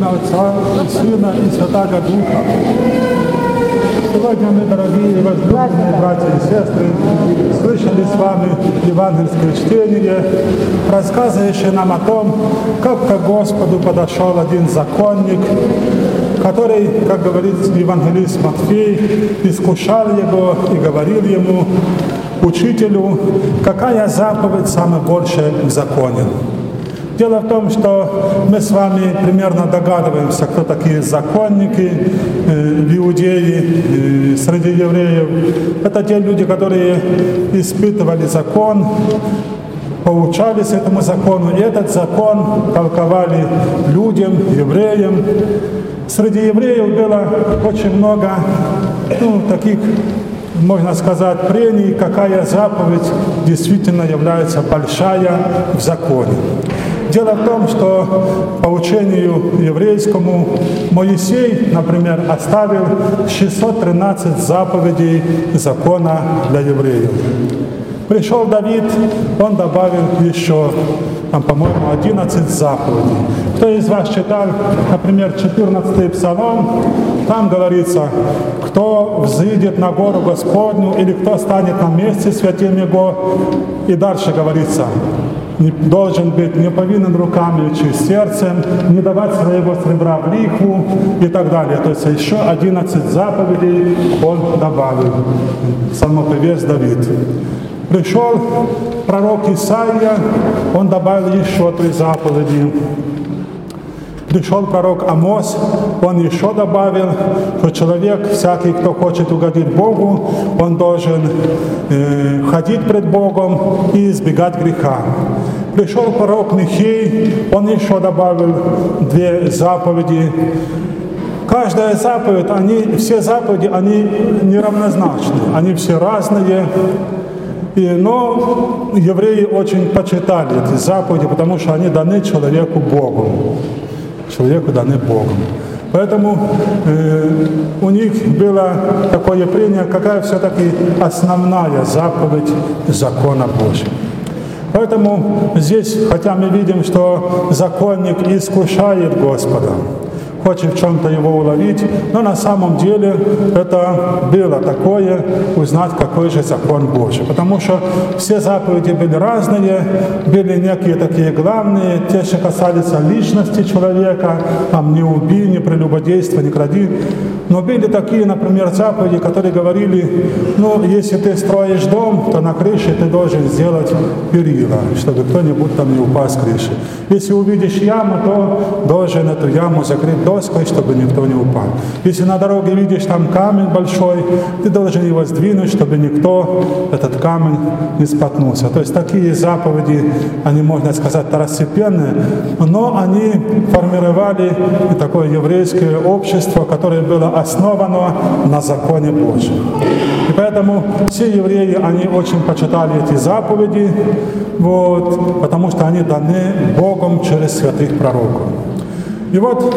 имя Отца и Сына и Святаго Духа. Сегодня мы, дорогие возлюбленные братья и сестры, слышали с вами евангельское чтение, рассказывающее нам о том, как к Господу подошел один законник, который, как говорит евангелист Матфей, искушал его и говорил ему: «Учителю, какая заповедь самая большая в законе?» Дело в том, что мы с вами примерно догадываемся, кто такие законники в Иудее, среди евреев. Это те люди, которые испытывали закон, поучались этому закону, и этот закон толковали людям, евреям. Среди евреев было очень много таких, можно сказать, прений, какая заповедь действительно является большая в законе. Дело в том, что по учению еврейскому Моисей, например, оставил 613 заповедей закона для евреев. Пришел Давид, он добавил еще, по-моему, 11 заповедей. Кто из вас читал, например, 14-й Псалом, там говорится: «Кто взыдет на гору Господню, или кто станет на месте святым Его». И дальше говорится: «Не должен быть, не повинен руками, чист сердцем, не давать своего сребра в лихву» и так далее. То есть еще 11 заповедей он добавил, псалмопевец Давид. Пришел пророк Исаия, он добавил еще 3 заповеди. Пришел пророк Амос, он еще добавил, что человек, всякий, кто хочет угодить Богу, он должен ходить пред Богом и избегать греха. Пришел пророк Михей, он еще добавил 2 заповеди. Каждая заповедь, все заповеди, они неравнозначны, они все разные. Но евреи очень почитали эти заповеди, потому что они даны человеку Богу. Человеку даны Богом. Поэтому у них было такое прение, какая все-таки основная заповедь закона Божьего. Поэтому здесь, хотя мы видим, что законник искушает Господа, хочет в чем-то его уловить, но на самом деле это было такое, узнать, какой же закон Божий. Потому что все заповеди были разные, были некие такие главные, те, что касались личности человека, там не убий, не прелюбодействуй, не кради. Но были такие, например, заповеди, которые говорили: если ты строишь дом, то на крыше ты должен сделать перила, чтобы кто-нибудь там не упал с крыши. Если увидишь яму, то должен эту яму закрыть доской, чтобы никто не упал. Если на дороге видишь там камень большой, ты должен его сдвинуть, чтобы никто этот камень не споткнулся. То есть такие заповеди, они, можно сказать, второстепенные, но они формировали такое еврейское общество, которое было основано на законе Божьем. И поэтому все евреи, они очень почитали эти заповеди, потому что они даны Богом через святых пророков. И вот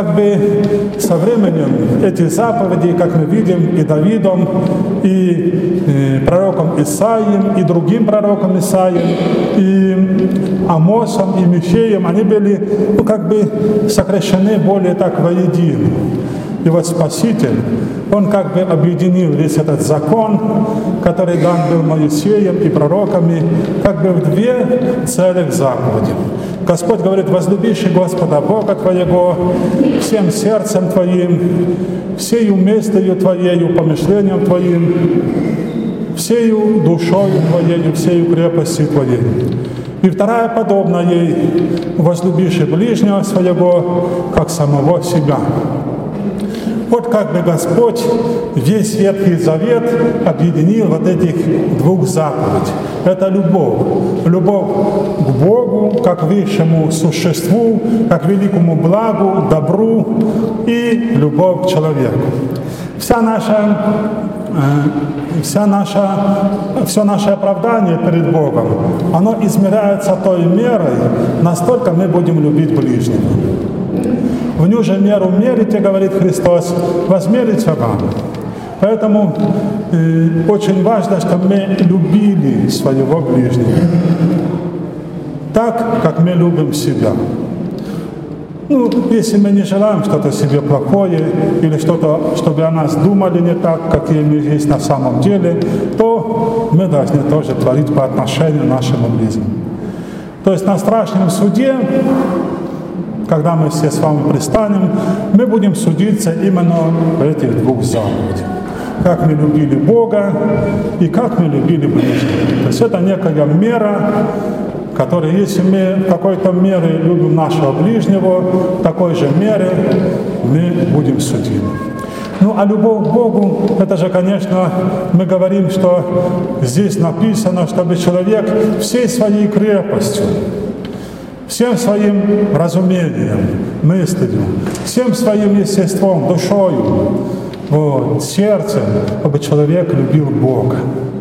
со временем эти заповеди, как мы видим, и Давидом, и пророком Исаием, и другим пророком Исаием, и Амосом, и Михеем, они были сокращены более так воедино. И вот Спаситель, он объединил весь этот закон, который дан был Моисеем и пророками, в 2 целых заповеди. Господь говорит: «Возлюбишь Господа Бога твоего всем сердцем твоим, всею мыслью твоею, помышлением твоим, всею душою твоею, всею крепостью твоей». И вторая подобна ей: «Возлюбишь ближнего своего, как самого себя». Вот Господь весь Ветхий Завет объединил вот этих 2 заповедей. Это любовь. Любовь к Богу, как высшему существу, как великому благу, добру, и любовь к человеку. Все наше оправдание перед Богом, оно измеряется той мерой, настолько мы будем любить ближнего. В ню же меру мерите, говорит Христос, возмерится вам. Поэтому очень важно, чтобы мы любили своего ближнего так, как мы любим себя. Если мы не желаем что-то себе плохое или что-то, чтобы о нас думали не так, какие мы есть на самом деле, то мы должны тоже творить по отношению к нашему ближнему. То есть на страшном суде, когда мы все с вами предстанем, мы будем судиться именно по этих двух заповедях. Как мы любили Бога и как мы любили ближнего. То есть это некая мера, которая, если мы в какой-то мере любим нашего ближнего, в такой же мере мы будем судимы. А любовь к Богу, это же, конечно, мы говорим, что здесь написано, чтобы человек всей своей крепостью, всем своим разумением, мыслью, всем своим естеством, душою, сердцем, чтобы человек любил Бога.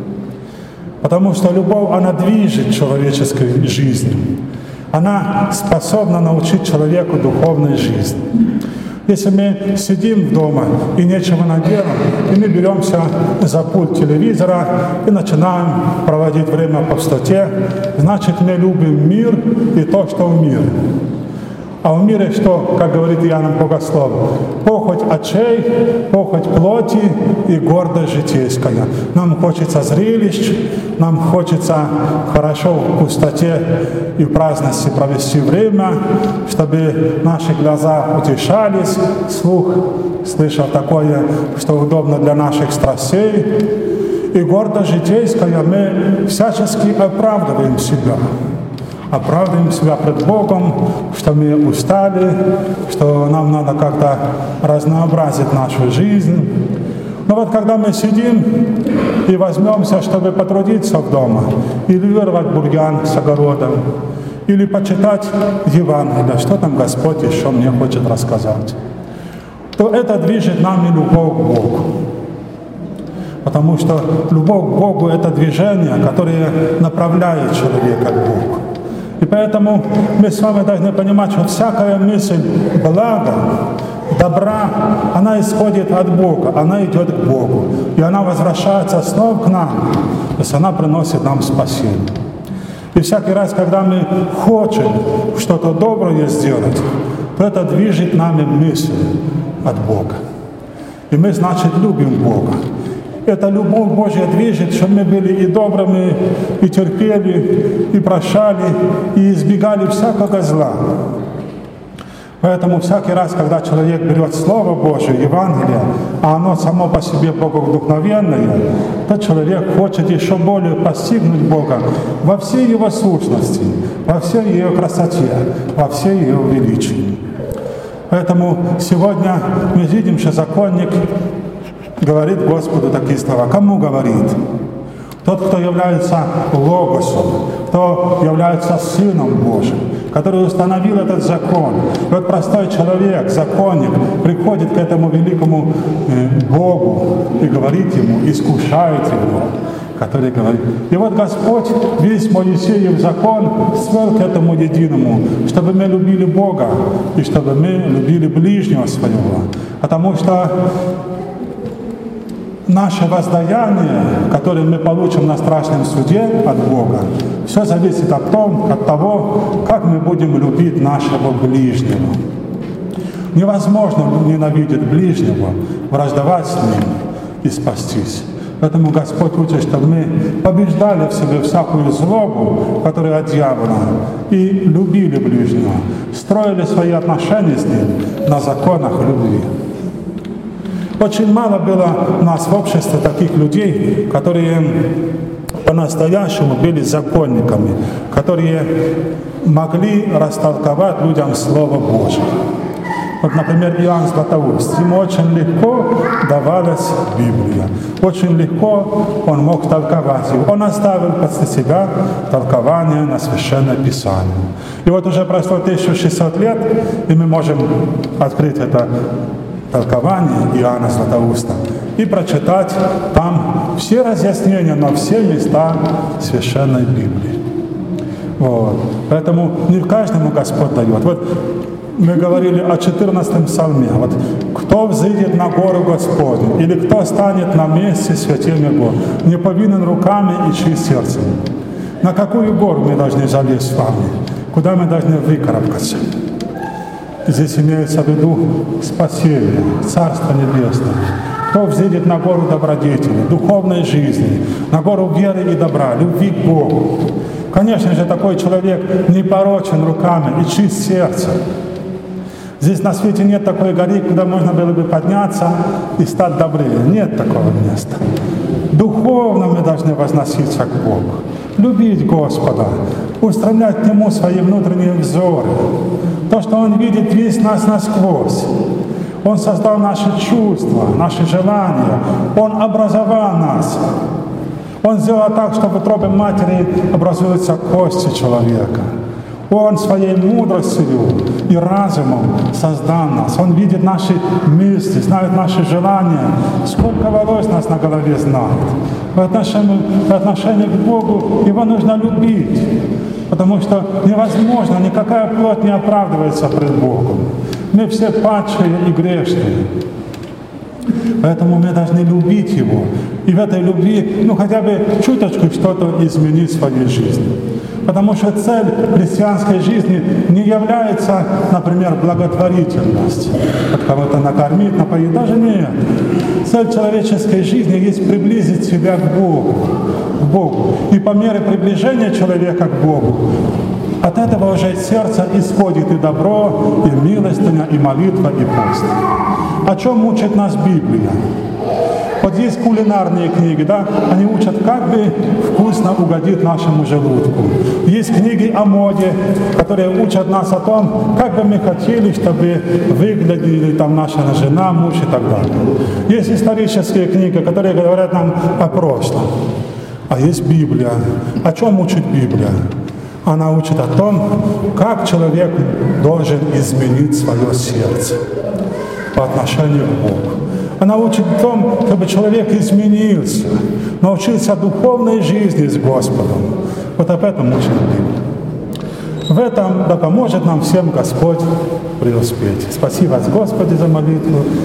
Потому что любовь, она движет человеческой жизнью. Она способна научить человеку духовной жизни. Если мы сидим дома и нечего наделать, и мы беремся за пульт телевизора и начинаем проводить время в пустоте, значит, мы любим мир и то, что в мире. А в мире что, как говорит Иоанн Богослов? Похоть очей, похоть плоти и гордость житейская. Нам хочется зрелищ, нам хочется хорошо в пустоте и в праздности провести время, чтобы наши глаза утешались, слух слышал такое, что удобно для наших страстей. И гордость житейская, мы всячески оправдываем себя. Оправдываем себя пред Богом, что мы устали, что нам надо как-то разнообразить нашу жизнь. Но когда мы сидим и возьмемся, чтобы потрудиться в дома, или вырвать бурьян с огорода, или почитать Евангелие, что там Господь еще мне хочет рассказать, то это движет нами любовь к Богу. Потому что любовь к Богу — это движение, которое направляет человека к Богу. И поэтому мы с вами должны понимать, что всякая мысль блага, добра, она исходит от Бога, она идет к Богу. И она возвращается снова к нам, то есть она приносит нам спасение. И всякий раз, когда мы хотим что-то доброе сделать, то это движет нами мысль от Бога. И мы, значит, любим Бога. Эта любовь Божья движет, чтобы мы были и добрыми, и терпели, и прощали, и избегали всякого зла. Поэтому всякий раз, когда человек берет Слово Божие, Евангелие, а оно само по себе боговдохновенное, то человек хочет еще более постигнуть Бога во всей Его сущности, во всей Ее красоте, во всей Ее величии. Поэтому сегодня мы видим, что законник говорит Господу такие слова. Кому говорит? Тот, кто является Логосом, кто является Сыном Божьим, который установил этот закон. И вот простой человек, законник, приходит к этому великому Богу и говорит ему, искушает его, который говорит. И вот Господь весь Моисеев закон свел к этому единому, чтобы мы любили Бога и чтобы мы любили ближнего своего. Потому что наше воздаяние, которое мы получим на страшном суде от Бога, все зависит от того, как мы будем любить нашего ближнего. Невозможно ненавидеть ближнего, враждовать с ним и спастись. Поэтому Господь учит, чтобы мы побеждали в себе всякую злобу, которая от дьявола, и любили ближнего, строили свои отношения с ним на законах любви. Очень мало было у нас в обществе таких людей, которые по-настоящему были законниками, которые могли растолковать людям Слово Божие. Вот, например, Иоанн Златоуст. Ему очень легко давалась Библия. Очень легко он мог толковать ее. Он оставил после себя толкование на Священное Писание. И вот уже прошло 1600 лет, и мы можем открыть это толкование Иоанна Златоуста и прочитать там все разъяснения на все места Священной Библии. Вот. Поэтому не каждому Господь дает. Вот мы говорили о 14-м псалме. Вот кто взойдет на гору Господню, или кто станет на месте святым Его, не повинен руками и чист сердцем. На какую гору мы должны залезть с вами? Куда мы должны выкарабкаться? здесь имеется в виду спасение, Царство Небесное. Кто взъедет на гору добродетели, духовной жизни, на гору веры и добра, любви к Богу. Конечно же, такой человек не порочен руками и чист сердцем. Здесь на свете нет такой горы, куда можно было бы подняться и стать добрее. Нет такого места. Духовно мы должны возноситься к Богу, любить Господа, устремлять к Нему свои внутренние взоры. То, что Он видит весь нас насквозь. Он создал наши чувства, наши желания. Он образовал нас. Он сделал так, что в утробе матери образуются кости человека. Он своей мудростью и разумом создал нас. Он видит наши мысли, знает наши желания. Сколько волос нас на голове знает. По отношению к Богу Его нужно любить. Потому что невозможно, никакая плоть не оправдывается пред Богом. Мы все падшие и грешные. Поэтому мы должны любить Его. И в этой любви, хотя бы чуточку что-то изменить в своей жизни. Потому что цель христианской жизни не является, например, благотворительность. От кого-то накормить, напоить. Даже нет. Цель человеческой жизни есть приблизить себя к Богу. И по мере приближения человека к Богу, от этого уже из сердца исходит и добро, и милостыня, и молитва, и пост. О чем учит нас Библия? Вот есть кулинарные книги, да? Они учат, как бы вкусно угодить нашему желудку. Есть книги о моде, которые учат нас о том, как бы мы хотели, чтобы выглядели там наша жена, муж и так далее. Есть исторические книги, которые говорят нам о прошлом. А есть Библия. О чем учит Библия? Она учит о том, как человек должен изменить свое сердце по отношению к Богу. Она учит о том, чтобы человек изменился, научился духовной жизни с Господом. Вот об этом учит Библия. В этом да поможет нам всем Господь преуспеть. Спасибо, Господи, за молитву.